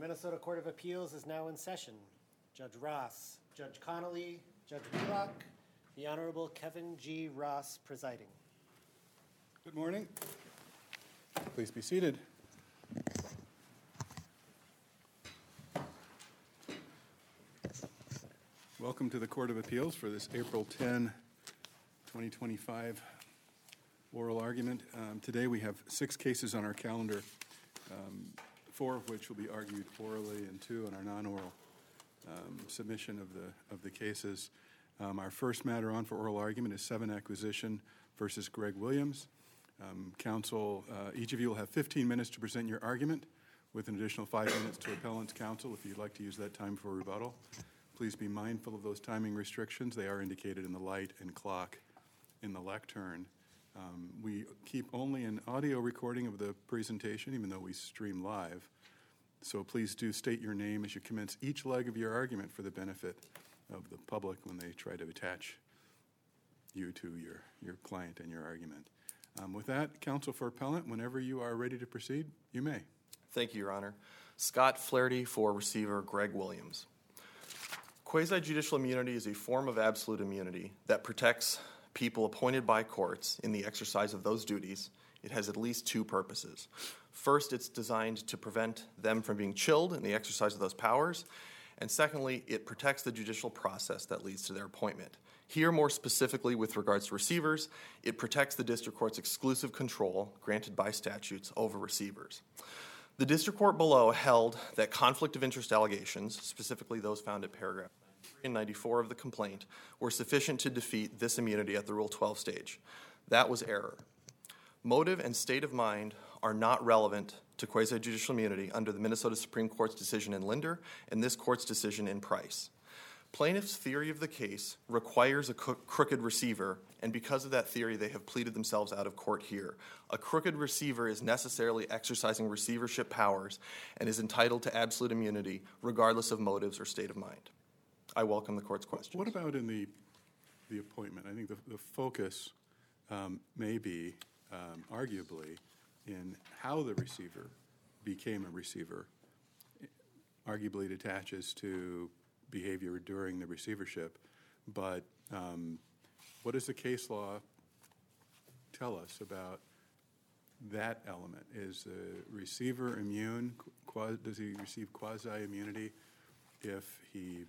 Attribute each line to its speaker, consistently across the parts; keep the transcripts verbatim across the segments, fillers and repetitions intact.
Speaker 1: Minnesota Court of Appeals is now in session. Judge Ross, Judge Connolly, Judge Wheelock, the Honorable Kevin G. Ross presiding.
Speaker 2: Good morning. Please be seated. Welcome to the Court of Appeals for this April tenth, twenty twenty-five oral argument. Um, today we have six cases on our calendar, um, four of which will be argued orally and two on our non-oral um, submission of the of the cases. Um, our first matter on for oral argument is Seven Acquisition versus Greg Williams. Um, counsel, uh, each of you will have fifteen minutes to present your argument, with an additional five minutes to appellant's counsel if you'd like to use that time for rebuttal. Please be mindful of those timing restrictions. They are indicated in the light and clock in the lectern. Um, we keep only an audio recording of the presentation, even though we stream live. So please do state your name as you commence each leg of your argument for the benefit of the public when they try to attach you to your, your client and your argument. Um, with that, counsel for appellant, whenever you are ready to proceed, you may.
Speaker 3: Thank you, Your Honor. Scott Flaherty for receiver Greg Williams. Quasi-judicial immunity is a form of absolute immunity that protects people appointed by courts in the exercise of those duties. It has at least two purposes. First, it's designed to prevent them from being chilled in the exercise of those powers. And secondly, it protects the judicial process that leads to their appointment. Here, more specifically with regards to receivers, it protects the district court's exclusive control granted by statutes over receivers. The district court below held that conflict of interest allegations, specifically those found at paragraph ninety-three and ninety-four of the complaint, were sufficient to defeat this immunity at the Rule twelve stage. That was error. Motive and state of mind are not relevant to quasi-judicial immunity under the Minnesota Supreme Court's decision in Linder and this court's decision in Price. Plaintiff's theory of the case requires a co- crooked receiver, and because of that theory, they have pleaded themselves out of court here. A crooked receiver is necessarily exercising receivership powers and is entitled to absolute immunity regardless of motives or state of mind. I welcome the court's questions.
Speaker 2: What about in the the appointment? I think the, the focus um, may be, um, arguably, in how the receiver became a receiver. Arguably, it attaches to behavior during the receivership, but um, what does the case law tell us about that element? Is the receiver immune? Quasi, does he receive quasi-immunity if he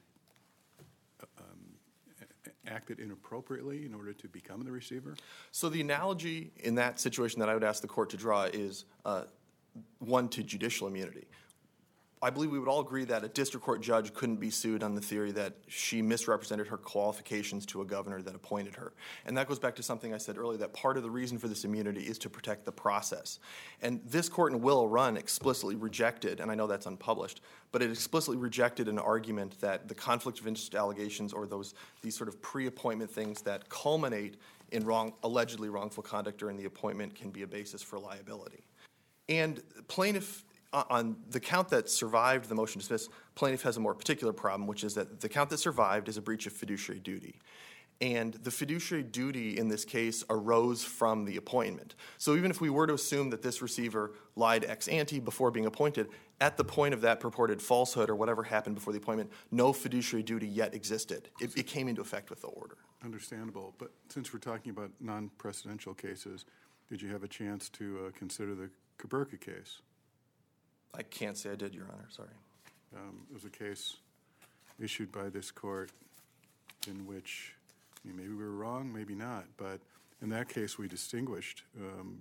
Speaker 2: um, acted inappropriately in order to become the receiver?
Speaker 3: So the analogy in that situation that I would ask the court to draw is uh, one to judicial immunity. I believe we would all agree that a district court judge couldn't be sued on the theory that she misrepresented her qualifications to a governor that appointed her. And that goes back to something I said earlier, that part of the reason for this immunity is to protect the process. And this court in Willow Run explicitly rejected, and I know that's unpublished, but it explicitly rejected an argument that the conflict of interest allegations or those these sort of pre-appointment things that culminate in wrong, allegedly wrongful conduct during the appointment can be a basis for liability. And plaintiff, on the count that survived the motion to dismiss, plaintiff has a more particular problem, which is that the count that survived is a breach of fiduciary duty. And the fiduciary duty in this case arose from the appointment. So even if we were to assume that this receiver lied ex ante before being appointed, at the point of that purported falsehood or whatever happened before the appointment, no fiduciary duty yet existed. It, it came into effect with the order.
Speaker 2: Understandable. But since we're talking about non-precedential cases, did you have a chance to uh, consider the Kaburka case?
Speaker 3: I can't say I did, Your Honor. Sorry.
Speaker 2: Um, it was a case issued by this court in which, I mean, maybe we were wrong, maybe not, but in that case we distinguished um,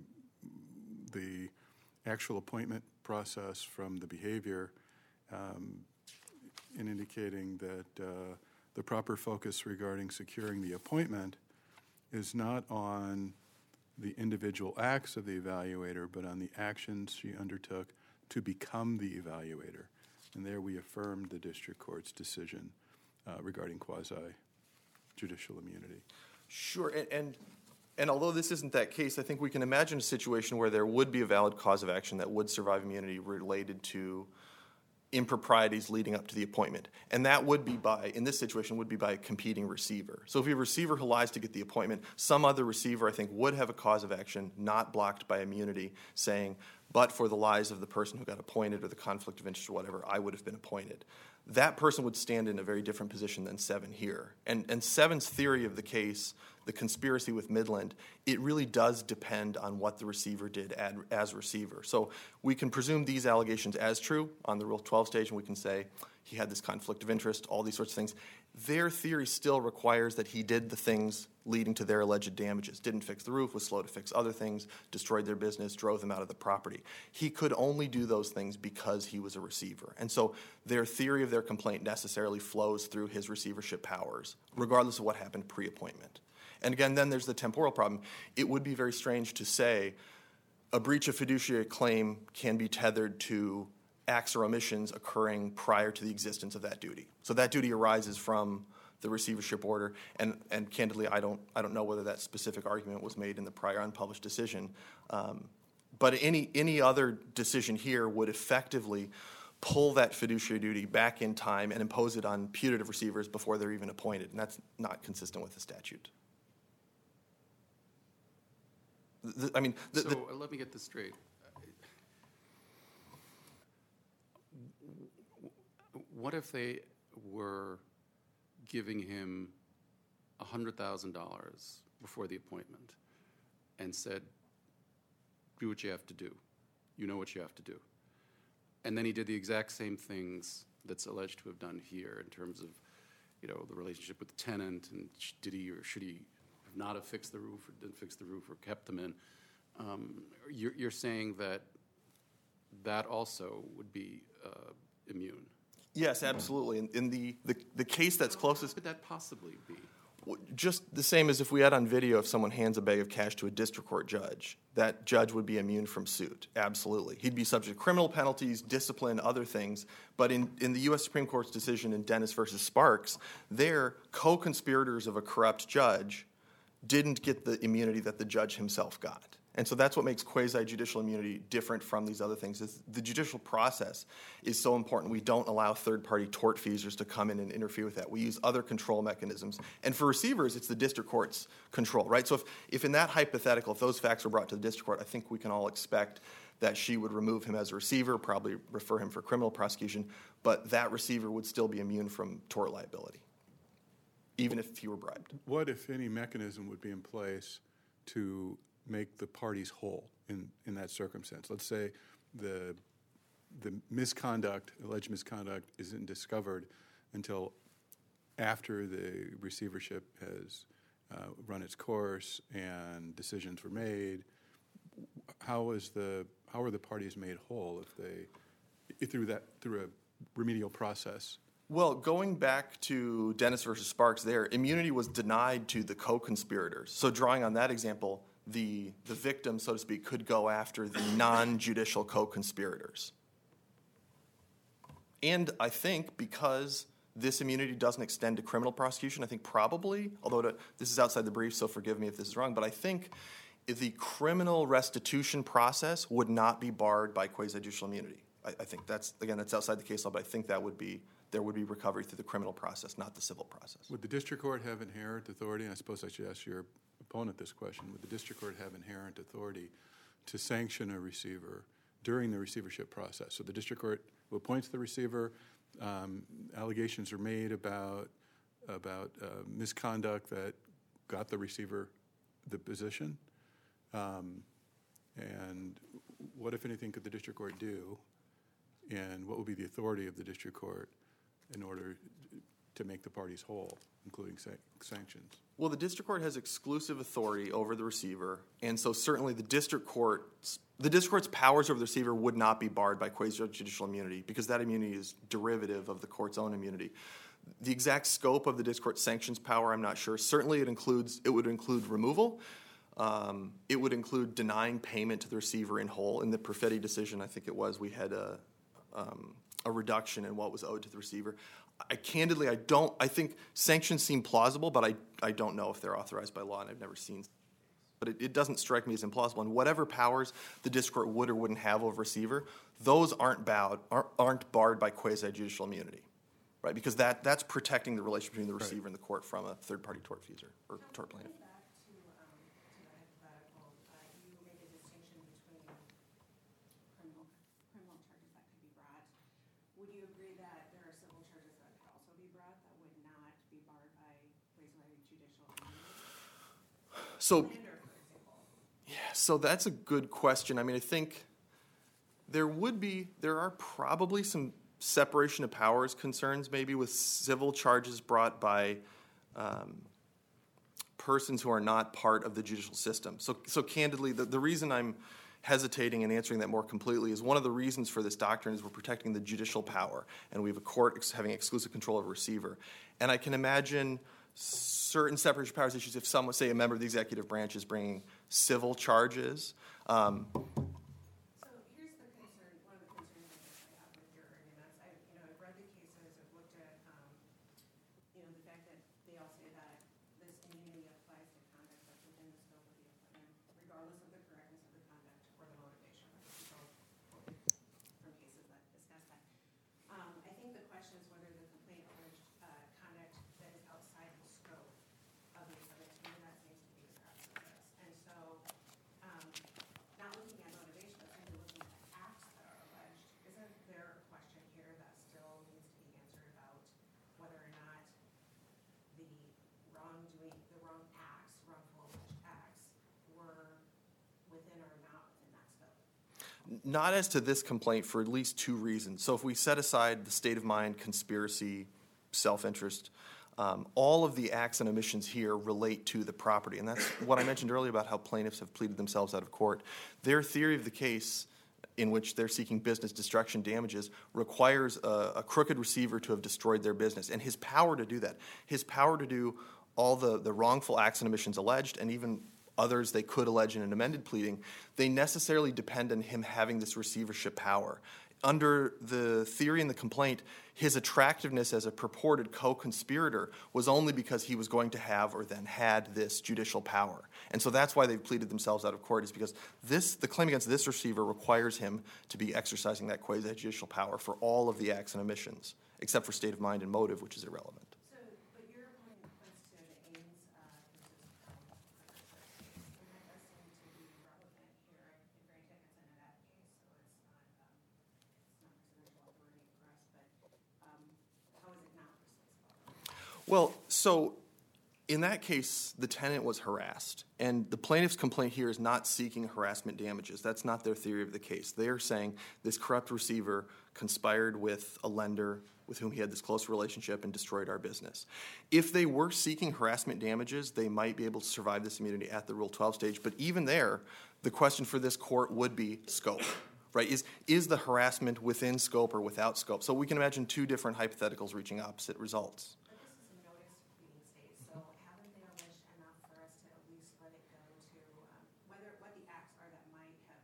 Speaker 2: the actual appointment process from the behavior um, in indicating that uh, the proper focus regarding securing the appointment is not on the individual acts of the evaluator, but on the actions she undertook to become the evaluator. And there we affirmed the district court's decision uh, regarding quasi-judicial immunity.
Speaker 3: Sure, and, and and although this isn't that case, I think we can imagine a situation where there would be a valid cause of action that would survive immunity related to improprieties leading up to the appointment. And that would be by, in this situation, would be by a competing receiver. So if you have a receiver who lies to get the appointment, some other receiver, I think, would have a cause of action not blocked by immunity saying, but for the lies of the person who got appointed or the conflict of interest or whatever, I would have been appointed. That person would stand in a very different position than Seven here. And, and Seven's theory of the case, the conspiracy with Midland, it really does depend on what the receiver did ad, as receiver. So we can presume these allegations as true on the Rule twelve stage, and we can say he had this conflict of interest, all these sorts of things. Their theory still requires that he did the things leading to their alleged damages, didn't fix the roof, was slow to fix other things, destroyed their business, drove them out of the property. He could only do those things because he was a receiver. And so their theory of their complaint necessarily flows through his receivership powers, regardless of what happened pre-appointment. And again, then there's the temporal problem. It would be very strange to say a breach of fiduciary claim can be tethered to acts or omissions occurring prior to the existence of that duty. So that duty arises from the receivership order, and, and candidly, I don't I don't know whether that specific argument was made in the prior unpublished decision. Um, but any any other decision here would effectively pull that fiduciary duty back in time and impose it on putative receivers before they're even appointed, and that's not consistent with the statute. The, I mean, the,
Speaker 4: so
Speaker 3: the,
Speaker 4: uh, let me get this straight. What if they were giving him one hundred thousand dollars before the appointment and said, do what you have to do. You know what you have to do. And then he did the exact same things that's alleged to have done here in terms of, you know, the relationship with the tenant, and sh- did he or should he have not have fixed the roof or didn't fix the roof or kept them in. Um, you're, you're saying that that also would be uh, immune.
Speaker 3: yes, absolutely. In, in the, the, the case that's closest,
Speaker 4: How could that possibly be?
Speaker 3: just the same as if we had on video if someone hands a bag of cash to a district court judge, that judge would be immune from suit. Absolutely. He'd be subject to criminal penalties, discipline, other things. But in, in the U S Supreme Court's decision in Dennis versus Sparks, their co-conspirators of a corrupt judge didn't get the immunity that the judge himself got. And so that's what makes quasi-judicial immunity different from these other things. Is the judicial process is so important. We don't allow third-party tortfeasors to come in and interfere with that. We use other control mechanisms. And for receivers, it's the district court's control, right? So if, if in that hypothetical, if those facts were brought to the district court, I think we can all expect that she would remove him as a receiver, probably refer him for criminal prosecution, but that receiver would still be immune from tort liability, even if he were bribed.
Speaker 2: What, if any, mechanism would be in place to make the parties whole in, in that circumstance? Let's say the the misconduct, alleged misconduct, isn't discovered until after the receivership has uh, run its course and decisions were made. How is the how are the parties made whole if they if through that through a remedial process?
Speaker 3: Well, going back to Dennis versus Sparks there, immunity was denied to the co-conspirators. So drawing on that example, the, the victim, so to speak, could go after the non-judicial co-conspirators. And I think because this immunity doesn't extend to criminal prosecution, I think probably, although to, this is outside the brief, so forgive me if this is wrong, but I think if the criminal restitution process would not be barred by quasi-judicial immunity. I, I think that's, again, that's outside the case law, but I think that would be there would be recovery through the criminal process, not the civil process.
Speaker 2: Would the district court have inherent authority, and I suppose I should ask your opponent this question, would the district court have inherent authority to sanction a receiver during the receivership process? So the district court who appoints the receiver, um, allegations are made about, about uh, misconduct that got the receiver the position, um, and what, if anything, could the district court do, and what would be the authority of the district court in order to make the parties whole, including san- sanctions?
Speaker 3: Well, the district court has exclusive authority over the receiver, and so certainly the district court's the district court's powers over the receiver would not be barred by quasi-judicial immunity because that immunity is derivative of the court's own immunity. The exact scope of the district court's sanctions power, I'm not sure. Certainly, it includes it would include removal. Um, it would include denying payment to the receiver in whole. In the Perfetti decision, I think it was, we had a um, a reduction in what was owed to the receiver. I candidly, I don't, I think sanctions seem plausible, but I, I don't know if they're authorized by law, and I've never seen. But it, it doesn't strike me as implausible. And whatever powers the district court would or wouldn't have over receiver, those aren't bowed, aren't, aren't barred by quasi-judicial immunity, right? Because that, that's protecting the relationship between the receiver and the court from a third-party tortfeasor or tort plaintiff.
Speaker 5: Back to, um, to the hypothetical, uh, you make a distinction between civil charges that could also be brought that would not be barred by quasi-judicial immunity?
Speaker 3: So,
Speaker 5: Slander, for example.
Speaker 3: yeah, so that's a good question. I mean, I think there would be, there are probably some separation of powers concerns maybe with civil charges brought by um, persons who are not part of the judicial system. So, so candidly, the, the reason I'm hesitating in answering that more completely is one of the reasons for this doctrine is we're protecting the judicial power, and we have a court ex- having exclusive control of a receiver. And I can imagine certain separation of powers issues if someone, say a member of the executive branch is bringing civil charges. Um,
Speaker 5: So here's the concern, one of the concerns I guess I have with your arguments. I, you know, I've read the cases, I've looked at, um, you know, the fact that they all say that this immunity applies to conduct that's within the scope of the appointment, regardless of the correctness of the conduct or the motivation. Like this is all quoted from cases that discuss that. Um, I think the question is whether the complaint alleged uh, conduct that is outside the scope of the appointment. To me, that seems to be the crux of this. And so, um, not looking at motivation, but simply looking at acts that are alleged, isn't there a question here that still needs to be answered about whether or not the wrongdoing, the wrong acts, wrongful alleged acts, were within or not within that scope?
Speaker 3: Not as to this complaint for at least two reasons. So if we set aside the state of mind, conspiracy, self-interest, um, all of the acts and omissions here relate to the property. And that's what I mentioned earlier about how plaintiffs have pleaded themselves out of court. Their theory of the case in which they're seeking business destruction damages requires a, a crooked receiver to have destroyed their business. And his power to do that, his power to do all the, the wrongful acts and omissions alleged, and even others they could allege in an amended pleading, they necessarily depend on him having this receivership power. Under the theory in the complaint, his attractiveness as a purported co-conspirator was only because he was going to have or then had this judicial power. And so that's why they've pleaded themselves out of court, is because this, the claim against this receiver requires him to be exercising that quasi-judicial power for all of the acts and omissions, except for state of mind and motive, which is irrelevant.
Speaker 5: So, but your opponent points to the Ames uh, versus um, Hartford case, and that does seem to be relevant here. I think Granted, it's in that case, so it's not um, it's not presidential authority for us. But um, how is it not persuasive?
Speaker 3: Well, so in that case, the tenant was harassed, and the plaintiff's complaint here is not seeking harassment damages. That's not their theory of the case. They are saying this corrupt receiver conspired with a lender with whom he had this close relationship and destroyed our business. If they were seeking harassment damages, they might be able to survive this immunity at the Rule twelve stage, but even there, the question for this court would be scope. Right? Is, is the harassment within scope or without scope? So we can imagine two different hypotheticals reaching opposite results.
Speaker 5: But this is a notice pleading state, so haven't they alleged enough for us to at least let it go to um, whether what the acts are that might have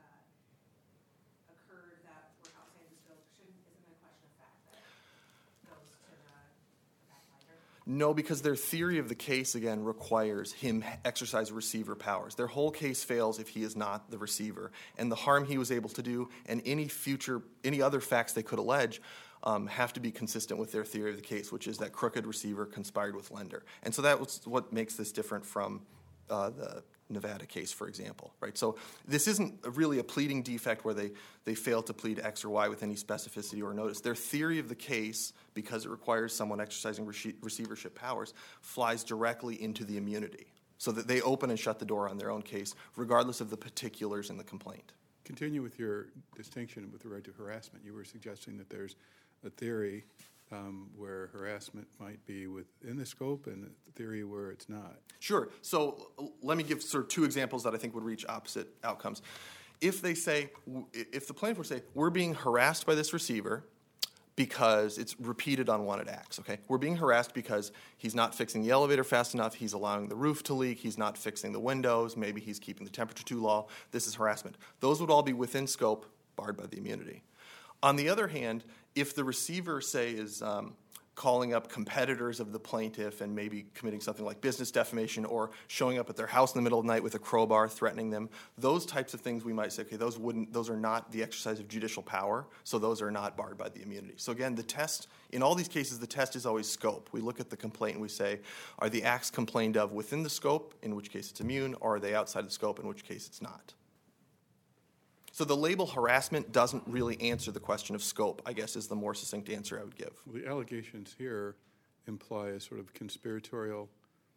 Speaker 5: uh, occurred that were outside the scope? Shouldn't isn't it a question of fact that goes to the, the backlighter?
Speaker 3: No, because their theory of the case, again, requires him exercise receiver powers. Their whole case fails if he is not the receiver. And the harm he was able to do and any future, any other facts they could allege um, have to be consistent with their theory of the case, which is that crooked receiver conspired with lender. And so that was what makes this different from uh, the Nevada case, for example, right? So this isn't really a pleading defect where they, they fail to plead X or Y with any specificity or notice. Their theory of the case, because it requires someone exercising rece- receivership powers, flies directly into the immunity, so that they open and shut the door on their own case, regardless of the particulars in the complaint.
Speaker 2: Continue with your distinction with regard to harassment. You were suggesting that there's a theory um, where harassment might be within the scope and a theory where it's not.
Speaker 3: Sure. So l- let me give sort of two examples that I think would reach opposite outcomes. If they say, w- if the plaintiff would say, we're being harassed by this receiver because it's repeated unwanted acts, okay? We're being harassed because he's not fixing the elevator fast enough, he's allowing the roof to leak, he's not fixing the windows, maybe he's keeping the temperature too low. This is harassment. Those would all be within scope, barred by the immunity. On the other hand, if the receiver, say, is um, calling up competitors of the plaintiff and maybe committing something like business defamation or showing up at their house in the middle of the night with a crowbar threatening them, those types of things we might say, okay, those wouldn't, those are not the exercise of judicial power, so those are not barred by the immunity. So again, the test, in all these cases, the test is always scope. We look at the complaint and we say, are the acts complained of within the scope, in which case it's immune, or are they outside the scope, in which case it's not? So the label harassment doesn't really answer the question of scope, I guess, is the more succinct answer I would give.
Speaker 2: Well, the allegations here imply a sort of conspiratorial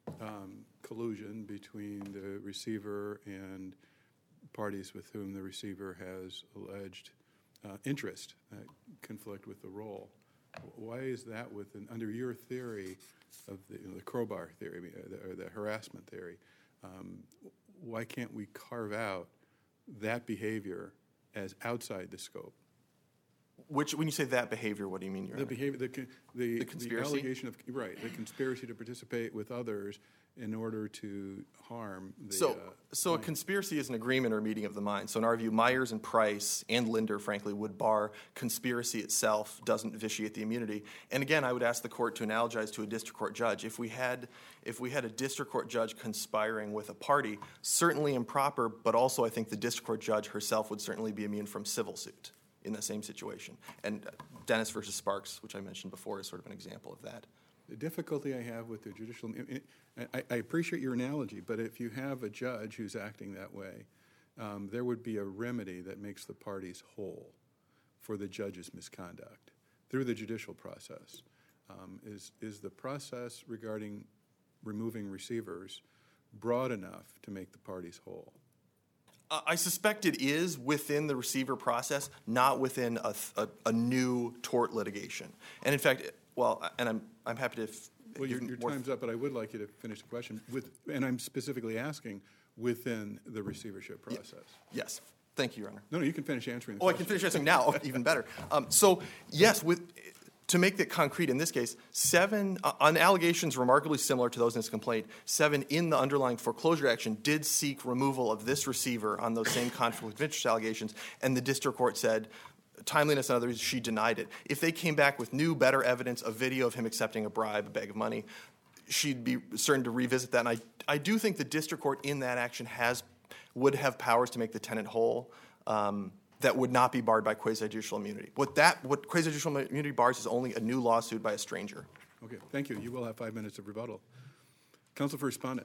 Speaker 2: um, collusion between the receiver and parties with whom the receiver has alleged uh, interest that conflict with the role. Why is that within, under your theory of the, you know, the crowbar theory, or the harassment theory, um, why can't we carve out that behavior as outside the scope?
Speaker 3: Which, when you say that behavior, what do you mean, Your
Speaker 2: The
Speaker 3: Honor?
Speaker 2: behavior, the, con- the,
Speaker 3: The
Speaker 2: the
Speaker 3: conspiracy?
Speaker 2: allegation of, right, the conspiracy to participate with others in order to harm the.
Speaker 3: So,
Speaker 2: uh,
Speaker 3: so a
Speaker 2: client.
Speaker 3: conspiracy is an agreement or meeting of the mind. So in our view, Myers and Price and Linder, frankly, would bar conspiracy itself, doesn't vitiate the immunity. And again, I would ask the court to analogize to a district court judge. If we had, if we had a district court judge conspiring with a party, certainly improper, but also I think the district court judge herself would certainly be immune from civil suit in the same situation. And Dennis versus Sparks, which I mentioned before, is sort of an example of that.
Speaker 2: The difficulty I have with the judicial, I, I appreciate your analogy, but if you have a judge who's acting that way, um, there would be a remedy that makes the parties whole for the judge's misconduct through the judicial process. Um, is, is the process regarding removing receivers broad enough to make the parties whole?
Speaker 3: Uh, I suspect it is within the receiver process, not within a, a, a new tort litigation. And in fact, well, and I'm I'm happy to. F-
Speaker 2: Well, your, your
Speaker 3: more-
Speaker 2: time's up, but I would like you to finish the question with, and I'm specifically asking within the receivership process.
Speaker 3: Yes, thank you, Your Honor.
Speaker 2: No, no, you can finish answering the
Speaker 3: Oh, I
Speaker 2: question.
Speaker 3: can finish answering now, even better. Um, so, yes, with to make that concrete in this case, seven, uh, on allegations remarkably similar to those in this complaint, seven in the underlying foreclosure action did seek removal of this receiver on those same conflict of interest allegations, and the district court said, timeliness and other reasons, she denied it. If they came back with new, better evidence, a video of him accepting a bribe, a bag of money, she'd be certain to revisit that. And I, I do think the district court in that action has, would have powers to make the tenant whole. Um, that would not be barred by quasi-judicial immunity. What that, what quasi-judicial immunity bars is only a new lawsuit by a stranger.
Speaker 2: Okay, thank you. You will have five minutes of rebuttal. Counsel for respondent.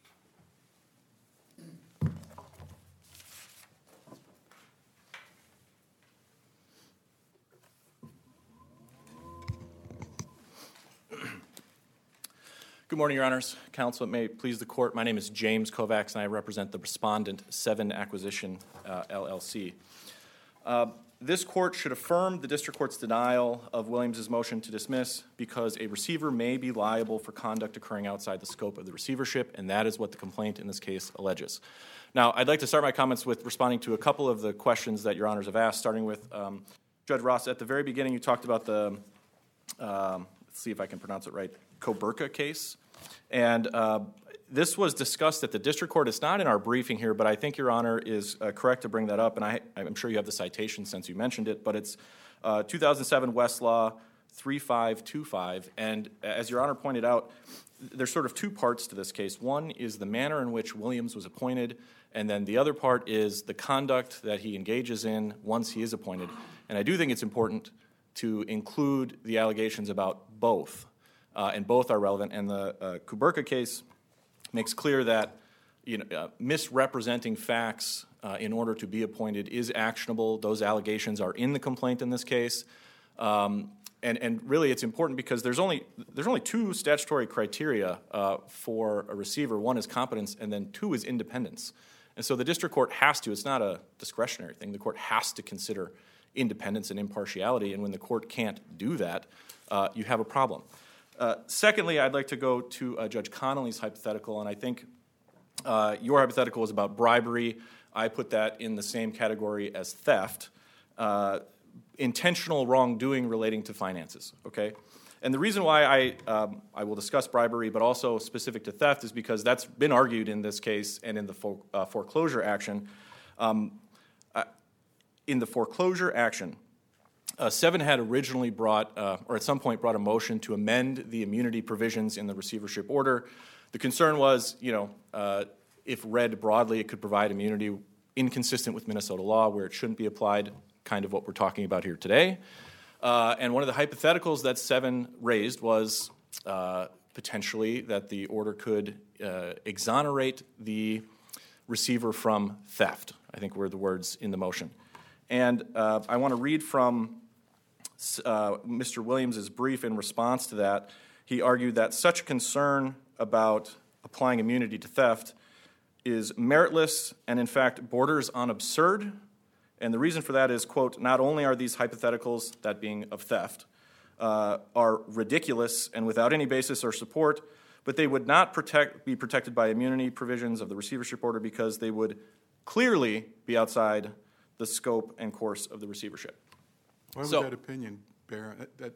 Speaker 6: Good morning, Your Honors. Counsel, it may please the court. My name is James Kovacs, and I represent the respondent, Seven Acquisition, uh, L L C. Uh, this court should affirm the district court's denial of Williams' motion to dismiss because a receiver may be liable for conduct occurring outside the scope of the receivership, and that is what the complaint in this case alleges. Now, I'd like to start my comments with responding to a couple of the questions that Your Honors have asked, starting with um, Judge Ross. At the very beginning, you talked about the, um, let's see if I can pronounce it right, Koberka case. And uh, this was discussed at the district court. It's not in our briefing here, but I think Your Honor is uh, correct to bring that up, and I, I'm sure you have the citation since you mentioned it, but it's uh, two thousand seven Westlaw three five two five, and as Your Honor pointed out, there's sort of two parts to this case. One is the manner in which Williams was appointed, and then the other part is the conduct that he engages in once he is appointed. And I do think it's important to include the allegations about both. Uh, and both are relevant. And the uh, Kuberka case makes clear that you know, uh, misrepresenting facts uh, in order to be appointed is actionable. Those allegations are in the complaint in this case. Um, and, and really it's important because there's only, there's only two statutory criteria uh, for a receiver. One is competence, and then two is independence. And so the district court has to, it's not a discretionary thing, the court has to consider independence and impartiality, and when the court can't do that, uh, you have a problem. Uh, secondly, I'd like to go to uh, Judge Connolly's hypothetical, and I think uh, your hypothetical was about bribery. I put that in the same category as theft, uh, intentional wrongdoing relating to finances, okay? And the reason why I, um, I will discuss bribery, but also specific to theft, is because that's been argued in this case and in the fore, uh, foreclosure action. Um, uh, in the foreclosure action, Uh, Seven had originally brought, uh, or at some point brought a motion to amend the immunity provisions in the receivership order. The concern was, you know, uh, if read broadly, it could provide immunity inconsistent with Minnesota law where it shouldn't be applied, kind of what we're talking about here today. Uh, and one of the hypotheticals that Seven raised was uh, potentially that the order could uh, exonerate the receiver from theft. I think were the words in the motion. And uh, I want to read from uh, Mister Williams's brief in response to that. He argued that such concern about applying immunity to theft is meritless and, in fact, borders on absurd. And the reason for that is, quote, not only are these hypotheticals, that being of theft, uh, are ridiculous and without any basis or support, but they would not protect, be protected by immunity provisions of the receivership order because they would clearly be outside the scope and course of the receivership.
Speaker 2: Why would
Speaker 6: So-
Speaker 2: that opinion bear, that, that,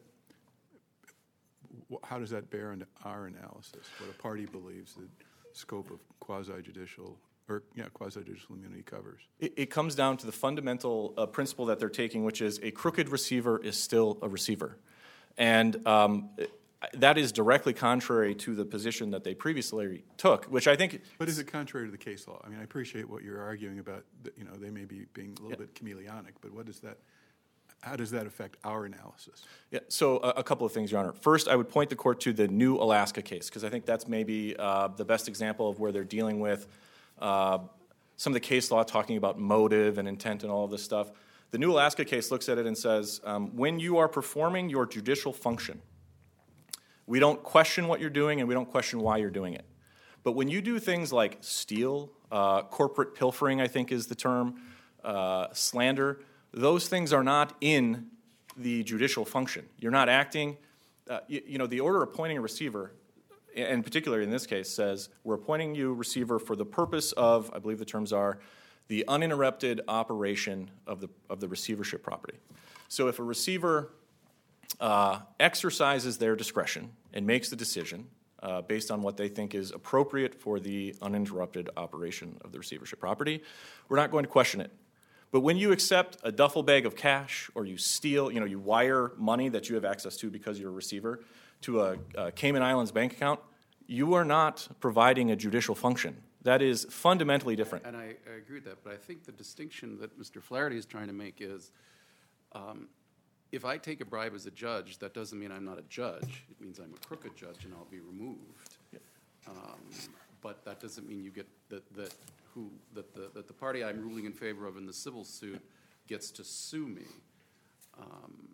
Speaker 2: wh- how does that bear into our analysis? What a party believes the scope of quasi-judicial, or, yeah, quasi-judicial immunity covers?
Speaker 6: It, it comes down to the fundamental uh, principle that they're taking, which is a crooked receiver is still a receiver. And um, that is directly contrary to the position that they previously took, which I think...
Speaker 2: But is it contrary to the case law? I mean, I appreciate what you're arguing about, that, you know, they may be being a little
Speaker 6: Yeah.
Speaker 2: bit chameleonic, but what does that, how does that affect our analysis?
Speaker 6: Yeah, so a, a couple of things, Your Honor. First, I would point the court to the New Alaska case, because I think that's maybe uh, the best example of where they're dealing with uh, some of the case law talking about motive and intent and all of this stuff. The New Alaska case looks at it and says, um, when you are performing your judicial function, we don't question what you're doing and we don't question why you're doing it. But when you do things like steal, uh, corporate pilfering, I think is the term, uh, slander, those things are not in the judicial function. You're not acting, uh, you, you know, the order appointing a receiver, and particularly in this case, says we're appointing you receiver for the purpose of, I believe the terms are, the uninterrupted operation of the of the receivership property. So if a receiver uh, exercises their discretion and makes the decision uh, based on what they think is appropriate for the uninterrupted operation of the receivership property, we're not going to question it. But when you accept a duffel bag of cash or you steal, you know, you wire money that you have access to because you're a receiver to a, a Cayman Islands bank account, you are not providing a judicial function. That is fundamentally different.
Speaker 4: And I, I agree with that, but I think the distinction that Mister Flaherty is trying to make is um, if I take a bribe as a judge, that doesn't mean I'm not a judge. It means I'm a crooked judge and I'll be removed. Um, but that doesn't mean you get that, that who that the that the party I'm ruling in favor of in the civil suit gets to sue me. Um,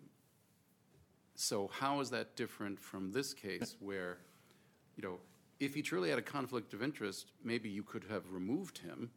Speaker 4: so how is that different from this case where, you know, if he truly had a conflict of interest, maybe you could have removed him,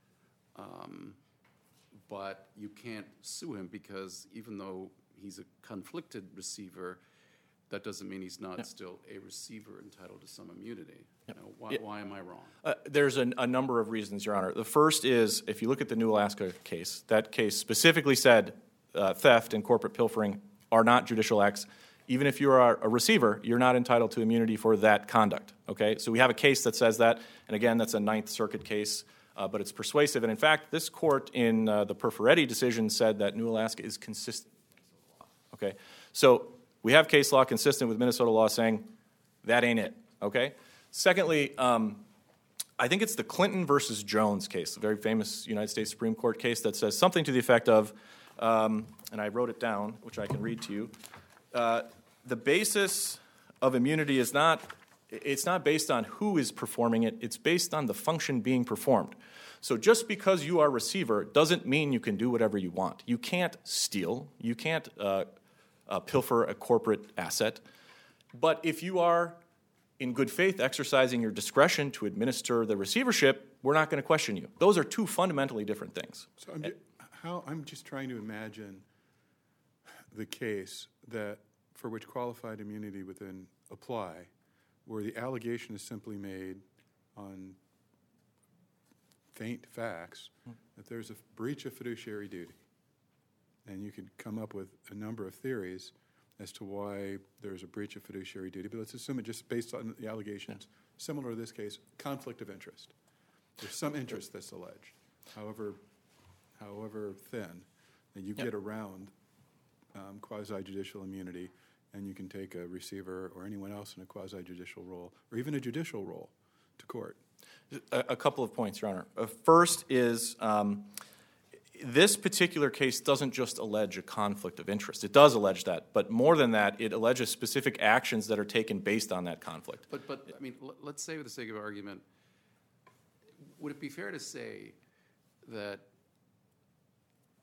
Speaker 4: um, but you can't sue him because even though he's a conflicted receiver, that doesn't mean he's not still a receiver entitled to some immunity. You know, why,
Speaker 6: Yeah.
Speaker 4: why am I wrong?
Speaker 6: Uh, there's an, a number of reasons, Your Honor. The first is, if you look at the New Alaska case, that case specifically said uh, theft and corporate pilfering are not judicial acts. Even if you are a receiver, you're not entitled to immunity for that conduct, okay? So we have a case that says that, and again, that's a Ninth Circuit case, uh, but it's persuasive. And in fact, this court in uh, the Perforetti decision said that New Alaska is consistent, okay? So we have case law consistent with Minnesota law saying that ain't it, okay? Secondly, um, I think it's the Clinton versus Jones case, a very famous United States Supreme Court case that says something to the effect of, um, and I wrote it down, which I can read to you, uh, the basis of immunity is not, it's not based on who is performing it, it's based on the function being performed. So just because you are a receiver doesn't mean you can do whatever you want. You can't steal, you can't uh, uh, pilfer a corporate asset, but if you are in good faith exercising your discretion to administer the receivership, we're not going to question you. Those are two fundamentally different things.
Speaker 2: So I'm, ju- how, I'm just trying to imagine the case that for which qualified immunity would then apply, where the allegation is simply made on faint facts that there's a breach of fiduciary duty. And you could come up with a number of theories as to why there's a breach of fiduciary duty, but let's assume it just based on the allegations, similar to this case, conflict of interest. There's some interest that's alleged, however, however thin, that you
Speaker 6: Yep.
Speaker 2: get around um, quasi-judicial immunity, and you can take a receiver or anyone else in a quasi-judicial role, or even a judicial role, to court.
Speaker 6: A, a couple of points, Your Honor. Uh, first is um, this particular case doesn't just allege a conflict of interest. It does allege that, but more than that, it alleges specific actions that are taken based on that conflict.
Speaker 4: But, but I mean, l- let's say for the sake of argument, would it be fair to say that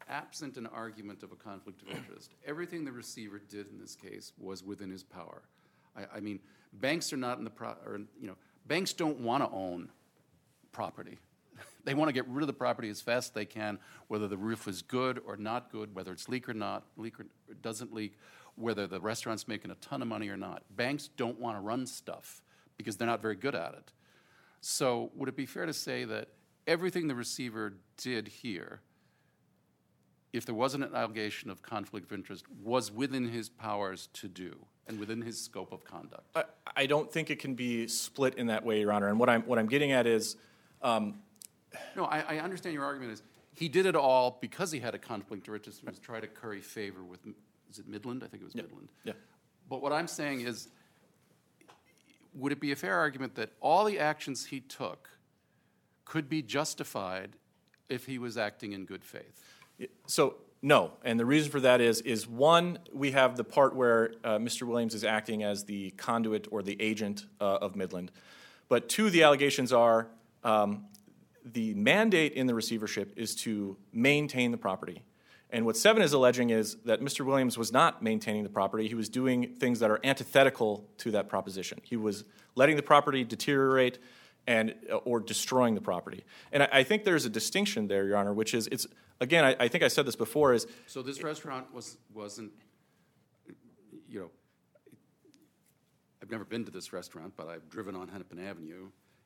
Speaker 4: absent an argument of a conflict of interest, everything the receiver did in this case was within his power. I, I mean, banks are not in the pro, or, you know, banks don't want to own property. They want to get rid of the property as fast as they can, whether the roof is good or not good, whether it's leak or not, leak or doesn't leak, whether the restaurant's making a ton of money or not. Banks don't want to run stuff because they're not very good at it. So would it be fair to say that everything the receiver did here, if there wasn't an allegation of conflict of interest, was within his powers to do and within his scope of conduct?
Speaker 6: I, I don't think it can be split in that way, Your Honor. And what I'm what I'm getting at is, um,
Speaker 4: no, I, I understand your argument is he did it all because he had a conflict of interest and was trying to curry favor with, is it Midland? I think it was
Speaker 6: yeah,
Speaker 4: Midland.
Speaker 6: Yeah.
Speaker 4: But what I'm saying is, would it be a fair argument that all the actions he took could be justified if he was acting in good faith?
Speaker 6: So, no. And the reason for that is, is one, we have the part where uh, Mister Williams is acting as the conduit or the agent uh, of Midland. But two, the allegations are um, the mandate in the receivership is to maintain the property. And what Seven is alleging is that Mister Williams was not maintaining the property. He was doing things that are antithetical to that proposition. He was letting the property deteriorate and or destroying the property. And I, I think there's a distinction there, Your Honor, which is, it's again, I, I think I said this before, is...
Speaker 4: So this restaurant was, wasn't, you know, I've never been to this restaurant, but I've driven on Hennepin Avenue.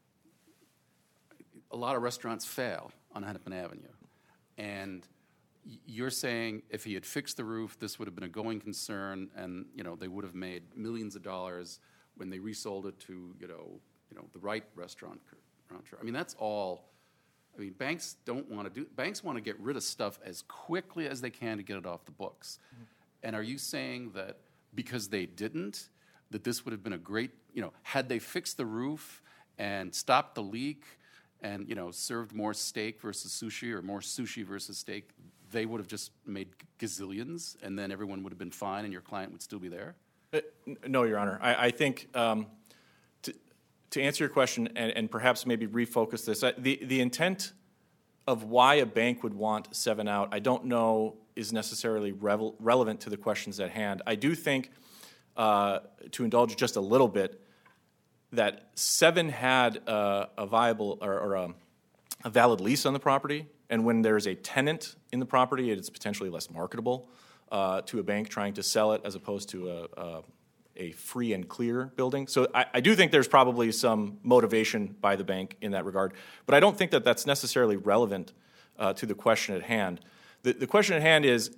Speaker 4: A lot of restaurants fail on Hennepin Avenue. And you're saying if he had fixed the roof, this would have been a going concern, and you know they would have made millions of dollars when they resold it to you know you know the right restaurant. I mean that's all. I mean banks don't want to do. Banks want to get rid of stuff as quickly as they can to get it off the books. Mm-hmm. And are you saying that because they didn't, that this would have been a great you know had they fixed the roof and stopped the leak and you know served more steak versus sushi or more sushi versus steak, they would have just made gazillions, and then everyone would have been fine, and your client would still be there?
Speaker 6: Uh, no, Your Honor. I, I think um, to, to answer your question and, and perhaps maybe refocus this, uh, the, the intent of why a bank would want Seven out, I don't know is necessarily revel, relevant to the questions at hand. I do think, uh, to indulge just a little bit, that Seven had uh, a viable or, or a, a valid lease on the property. And when there's a tenant in the property, it's potentially less marketable uh, to a bank trying to sell it as opposed to a, a, a free and clear building. So I, I do think there's probably some motivation by the bank in that regard. But I don't think that that's necessarily relevant uh, to the question at hand. The, the question at hand is,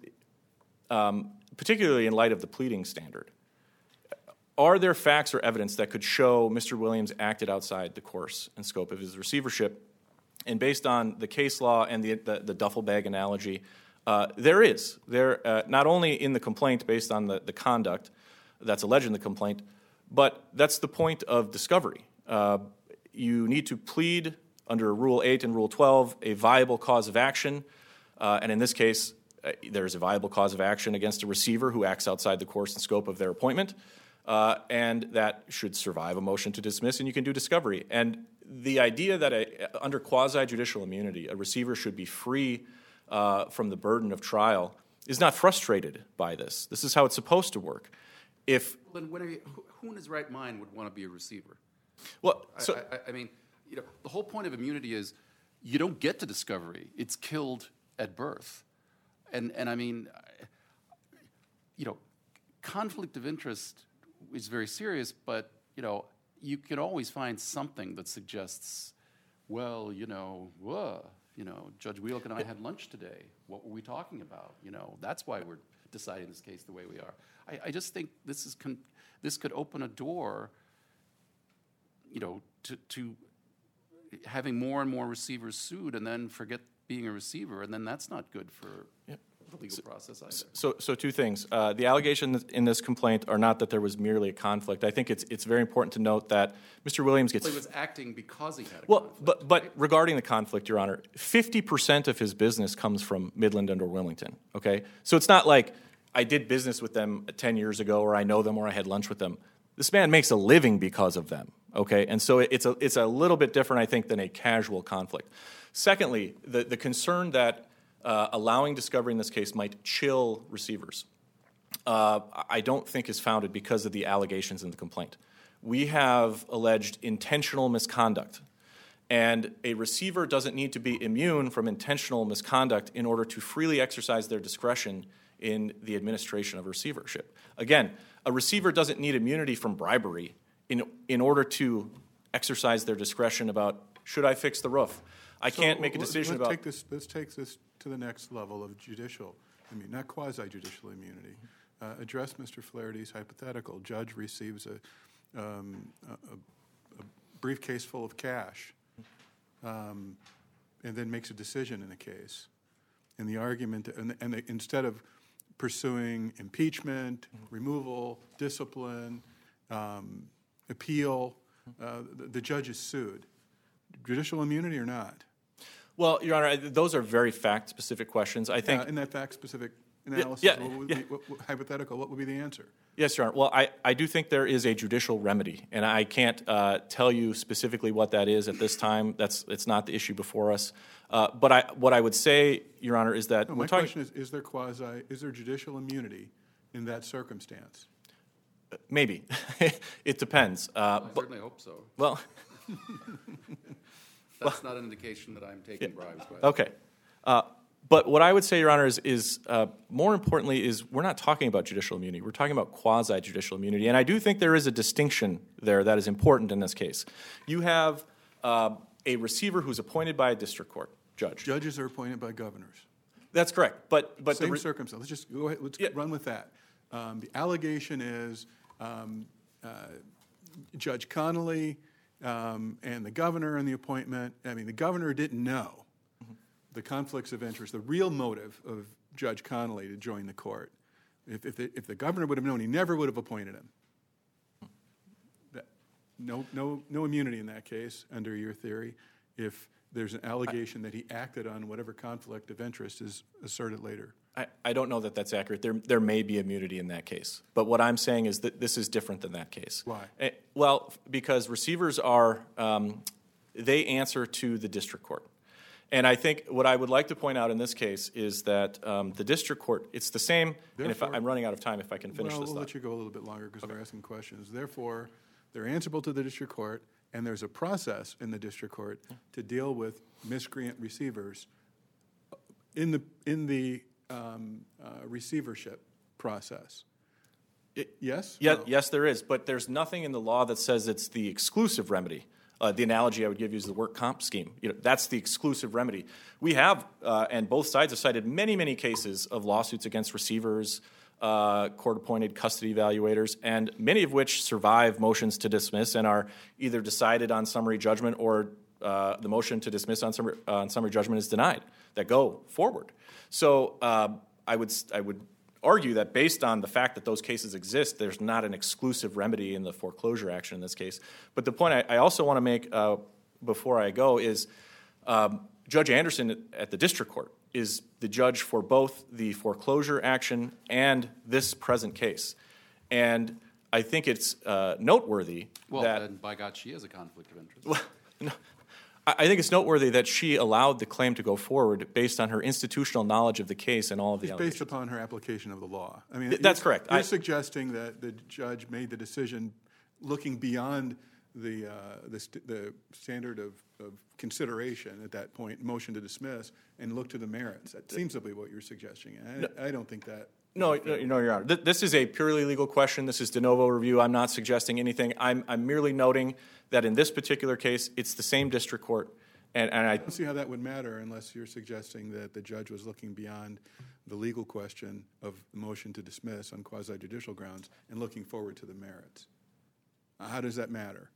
Speaker 6: um, particularly in light of the pleading standard, are there facts or evidence that could show Mister Williams acted outside the course and scope of his receivership? And based on the case law and the, the, the duffel bag analogy, uh, there is. There, uh, not only in the complaint based on the, the conduct that's alleged in the complaint, but that's the point of discovery. Uh, you need to plead under Rule eight and Rule twelve a viable cause of action. Uh, and in this case, uh, there's a viable cause of action against a receiver who acts outside the course and scope of their appointment. Uh, and that should survive a motion to dismiss, and you can do discovery. And the idea that a, under quasi-judicial immunity, a receiver should be free uh, from the burden of trial is not frustrated by this. This is how it's supposed to work. If
Speaker 4: well, then, when are you, who in his right mind would want to be a receiver?
Speaker 6: Well, so
Speaker 4: I, I, I mean, you know, the whole point of immunity is you don't get to discovery; it's killed at birth. And and I mean, you know, conflict of interest is very serious, but you know. You can always find something that suggests, well, you know, whoa, you know, Judge Wheelock and I had lunch today. What were we talking about? You know, that's why we're deciding this case the way we are. I, I just think this is con- this could open a door, you know, to, to having more and more receivers sued and then forget being a receiver, and then that's not good for
Speaker 6: yep.
Speaker 4: the legal so, process either.
Speaker 6: So, so two things. Uh, the allegations in this complaint are not that there was merely a conflict. I think it's it's very important to note that Mister Williams gets...
Speaker 4: Well, he was acting because he had a
Speaker 6: well,
Speaker 4: conflict.
Speaker 6: But, but
Speaker 4: right?
Speaker 6: regarding the conflict, Your Honor, fifty percent of his business comes from Midland and or Wilmington, okay? So it's not like I did business with them ten years ago or I know them or I had lunch with them. This man makes a living because of them, okay? And so it's a, it's a little bit different, I think, than a casual conflict. Secondly, the, the concern that uh, allowing discovery in this case might chill receivers, uh, I don't think is founded because of the allegations in the complaint. We have alleged intentional misconduct, and a receiver doesn't need to be immune from intentional misconduct in order to freely exercise their discretion in the administration of receivership. Again, a receiver doesn't need immunity from bribery in, in order to exercise their discretion about, should I fix the roof? I
Speaker 2: So
Speaker 6: can't make a
Speaker 2: let-
Speaker 6: decision
Speaker 2: let's
Speaker 6: about...
Speaker 2: Take this, let's take this to the next level of judicial, I mean, not quasi-judicial immunity. Uh, address Mister Flaherty's hypothetical. Judge receives a, um, a, a briefcase full of cash um, and then makes a decision in a case. And the argument, and, and they, instead of pursuing impeachment, removal, discipline, um, appeal, uh, the, the judge is sued. Judicial immunity or not?
Speaker 6: Well, Your Honor, I- those are very fact-specific questions. I think...
Speaker 2: Uh, in that fact-specific analysis,
Speaker 6: yeah,
Speaker 2: what would
Speaker 6: yeah.
Speaker 2: be, what, what, hypothetical, what would be the answer?
Speaker 6: Yes, Your Honor. Well, I, I do think there is a judicial remedy, and I can't uh, tell you specifically what that is at this time. That's it's not the issue before us. Uh, but I, what I would say, Your Honor, is that
Speaker 2: No,
Speaker 6: we're
Speaker 2: my
Speaker 6: talking.
Speaker 2: question is: Is there quasi? Is there judicial immunity in that circumstance?
Speaker 6: Maybe it depends. Uh,
Speaker 4: I
Speaker 6: but,
Speaker 4: certainly hope so.
Speaker 6: well,
Speaker 4: That's not an indication that I'm taking bribes. By
Speaker 6: okay. Uh, but what I would say, Your Honor, is, is uh, more importantly, is we're not talking about judicial immunity. We're talking about quasi-judicial immunity, and I do think there is a distinction there that is important in this case. You have uh, a receiver who's appointed by a district court judge.
Speaker 2: Judges are appointed by governors.
Speaker 6: That's correct. But but the
Speaker 2: Same
Speaker 6: re-
Speaker 2: circumstance. Let's just go ahead. Let's
Speaker 6: Yeah.
Speaker 2: run with that. Um, the allegation is um, uh, Judge Connolly um, and the governor and the appointment. I mean, the governor didn't know the conflicts of interest, the real motive of Judge Connolly to join the court. If, if, the, if the governor would have known, he never would have appointed him. That, no, no, no immunity in that case, under your theory, if there's an allegation that he acted on whatever conflict of interest is asserted later.
Speaker 6: I, I don't know that that's accurate. There, there may be immunity in that case. But what I'm saying is that this is different than that case.
Speaker 2: Why?
Speaker 6: Eh, well, because receivers are, um, they answer to the district court. And I think what I would like to point out in this case is that um, the district court, it's the same, and if I,
Speaker 2: Therefore-
Speaker 6: I'm running out of time, if I can finish
Speaker 2: well,
Speaker 6: this
Speaker 2: we'll
Speaker 6: thought.
Speaker 2: let you go a little bit longer because we're asking questions. Therefore, they're answerable to the district court, and there's a process in the district court to deal with miscreant receivers in the in the um, uh, receivership process.
Speaker 6: It-
Speaker 2: Yes?
Speaker 6: Yeah,
Speaker 2: No?
Speaker 6: yes, there is, but there's nothing in the law that says it's the exclusive remedy. Uh, the analogy I would give you is the work comp scheme. You know, that's the exclusive remedy. We have, uh, and both sides have cited many, many cases of lawsuits against receivers, uh, court-appointed custody evaluators, and many of which survive motions to dismiss and are either decided on summary judgment or uh, the motion to dismiss on summary, uh, on summary judgment is denied, that go forward. So uh, I would I would argue that based on the fact that those cases exist, there's not an exclusive remedy in the foreclosure action in this case. But the point I, I also want to make uh, before I go is um, Judge Anderson at the district court is the judge for both the foreclosure action and this present case. And I think it's uh, noteworthy
Speaker 4: Well,
Speaker 6: that...
Speaker 4: then by God, she has a conflict of interest.
Speaker 6: Well, no, I I think it's noteworthy that she allowed the claim to go forward based on her institutional knowledge of the case and all of the
Speaker 2: It's
Speaker 6: allegations.
Speaker 2: based upon her application of the law. I mean,
Speaker 6: Th- that's
Speaker 2: you're-
Speaker 6: correct.
Speaker 2: You're
Speaker 6: I-
Speaker 2: suggesting that the judge made the decision looking beyond the uh, the, st- the standard of, of consideration at that point, motion to dismiss, and look to the merits. That seems to be what you're suggesting. I, I don't think that.
Speaker 6: No, no, no, Your Honor. Th- This is a purely legal question. This is de novo review. I'm not suggesting anything. I'm, I'm merely noting that in this particular case, it's the same district court. And, and I,
Speaker 2: I don't see how that would matter unless you're suggesting that the judge was looking beyond the legal question of the motion to dismiss on quasi-judicial grounds and looking forward to the merits. Uh, How does that matter?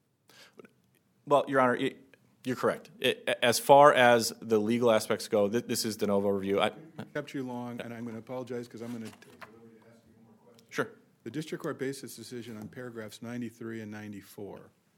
Speaker 6: well, Your Honor, it, you're correct. It, as far as the legal aspects go, th- this is de novo review. I,
Speaker 2: Kept you long, and I'm going to apologize because I'm going to take the liberty to ask you one more question.
Speaker 6: sure.
Speaker 2: The district court based its decision on paragraphs ninety-three and ninety-four.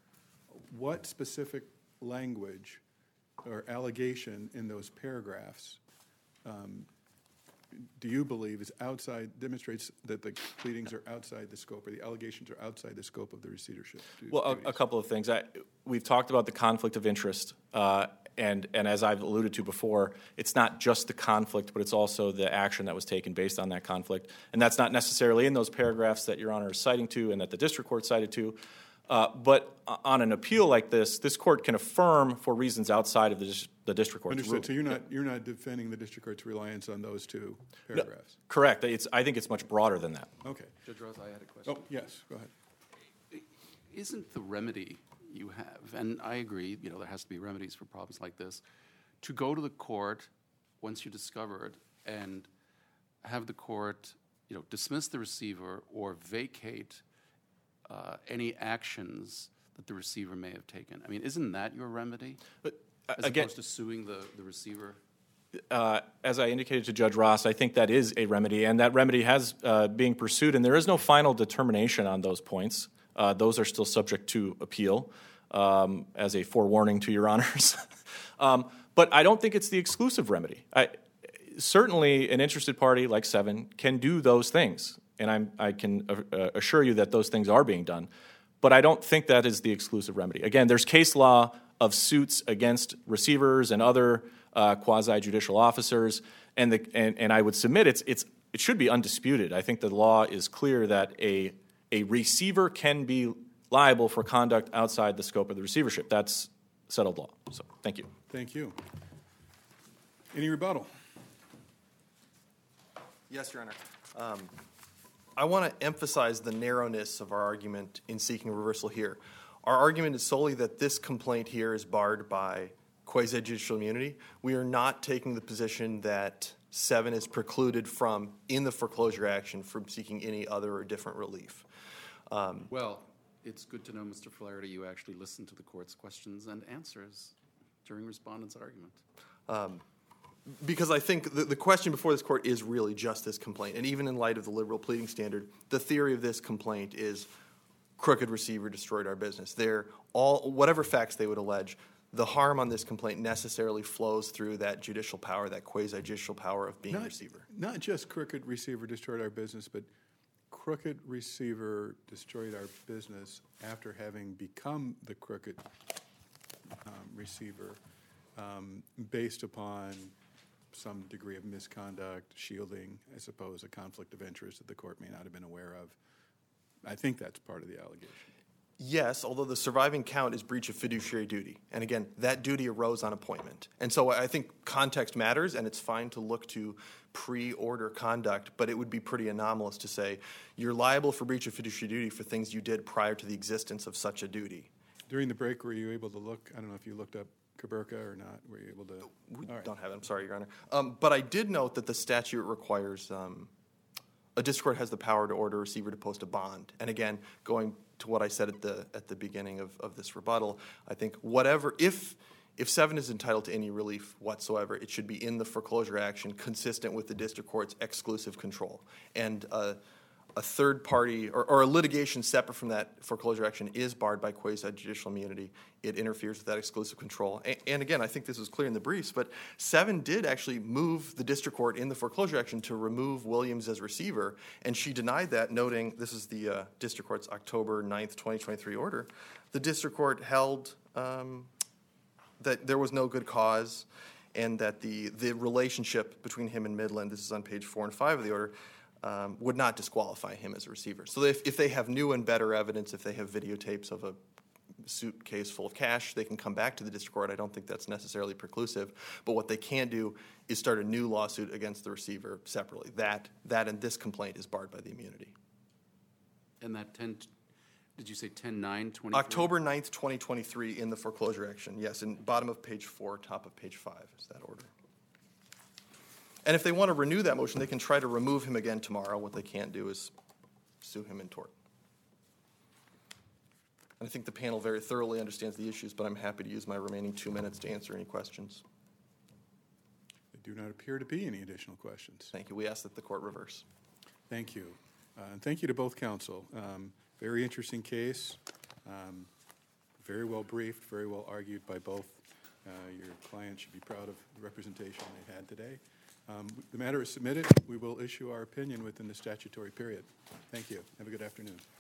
Speaker 2: What specific language or allegation in those paragraphs um, do you believe is outside, demonstrates that the pleadings are outside the scope, or the allegations are outside the scope of the receivership du-
Speaker 6: Well, a, a
Speaker 2: duties?
Speaker 6: couple of things. I, we've talked about the conflict of interest, uh, and, and as I've alluded to before, it's not just the conflict, but it's also the action that was taken based on that conflict. And that's not necessarily in those paragraphs that Your Honor is citing to and that the district court cited to. Uh, but on an appeal like this, this court can affirm for reasons outside of the, dis- the district court's
Speaker 2: Understood.
Speaker 6: ruling.
Speaker 2: So you're not, you're not defending the district court's reliance on those two paragraphs?
Speaker 6: Correct. It's, I think it's much broader than that.
Speaker 2: Okay.
Speaker 4: Judge Ross, I had a question.
Speaker 2: Oh, yes, go ahead.
Speaker 4: Isn't the remedy you have, and I agree, you know, there has to be remedies for problems like this, to go to the court once you discover it and have the court, you know, dismiss the receiver or vacate uh, any actions that the receiver may have taken? I mean, isn't that your remedy?
Speaker 6: But uh,
Speaker 4: As
Speaker 6: again,
Speaker 4: opposed to suing the, the receiver?
Speaker 6: uh, as I indicated to Judge Ross, I think that is a remedy, and that remedy has uh, being pursued, and there is no final determination on those points. Uh, those are still subject to appeal, um, as a forewarning to Your Honors. um, but I don't think it's the exclusive remedy. I, certainly, an interested party like Seven can do those things, and I'm, I can uh, assure you that those things are being done. But I don't think that is the exclusive remedy. Again, there's case law of suits against receivers and other uh, quasi-judicial officers, and, the, and, and I would submit it's, it's, it should be undisputed. I think the law is clear that a, a receiver can be liable for conduct outside the scope of the receivership. That's settled law. So, thank you.
Speaker 2: Thank you. Any rebuttal?
Speaker 3: Yes, Your Honor. Um, I want to emphasize the narrowness of our argument in seeking reversal here. Our argument is solely that this complaint here is barred by quasi-judicial immunity. We are not taking the position that Seven is precluded from, in the foreclosure action, from seeking any other or different relief. Um,
Speaker 4: Well, it's good to know, Mister Flaherty, you actually listened to the court's questions and answers during respondent's argument.
Speaker 3: Um, because I think the, the question before this court is really just this complaint. And even in light of the liberal pleading standard, the theory of this complaint is crooked receiver destroyed our business. They're all, whatever facts they would allege, the harm on this complaint necessarily flows through that judicial power, that quasi-judicial power of being
Speaker 2: Not-
Speaker 3: receiver.
Speaker 2: Not just crooked receiver destroyed our business, but crooked receiver destroyed our business after having become the crooked um, receiver um, based upon some degree of misconduct, shielding, I suppose, a conflict of interest that the court may not have been aware of. I think that's part of the allegation.
Speaker 3: Yes, although the surviving count is breach of fiduciary duty. And again, that duty arose on appointment. And so I think context matters, and it's fine to look to pre-order conduct, but it would be pretty anomalous to say you're liable for breach of fiduciary duty for things you did prior to the existence of such a duty.
Speaker 2: During the break, were you able to look, I don't know if you looked up Caberca or not, were you able to?
Speaker 3: We
Speaker 2: All right.
Speaker 3: don't have it, I'm sorry, Your Honor. Um, but I did note that the statute requires um, a district court has the power to order a receiver to post a bond. And again, going to what I said at the at the beginning of, of this rebuttal, I think whatever, if if Seven is entitled to any relief whatsoever, it should be in the foreclosure action consistent with the district court's exclusive control. And uh, a third party or, or a litigation separate from that foreclosure action is barred by quasi-judicial immunity. It interferes with that exclusive control. And, and again, I think this was clear in the briefs, but Seven did actually move the district court in the foreclosure action to remove Williams as receiver, and she denied that, noting this is the uh, district court's October ninth, twenty twenty-three order. The district court held um, that there was no good cause and that the, the relationship between him and Midland, this is on page four and five of the order, Um, would not disqualify him as a receiver. So if, if they have new and better evidence, if they have videotapes of a suitcase full of cash, they can come back to the district court. I don't think that's necessarily preclusive. But what they can do is start a new lawsuit against the receiver separately. That, that and this complaint is barred by the immunity.
Speaker 4: And that ten, did you say ten nine twenty-three?
Speaker 3: October ninth, twenty twenty-three in the foreclosure action. Yes, in bottom of page four, top of page five is that order. And if they want to renew that motion, they can try to remove him again tomorrow. What they can't do is sue him in tort. And I think the panel very thoroughly understands the issues, but I'm happy to use my remaining two minutes to answer any questions.
Speaker 2: There do not appear to be any additional questions.
Speaker 3: Thank you. We ask that the court reverse.
Speaker 2: Thank you. Uh, and thank you to both counsel. Um, very interesting case. Um, very well briefed, very well argued by both. Uh, your client should be proud of the representation they had today. Um, The matter is submitted. We will issue our opinion within the statutory period. Thank you. Have a good afternoon.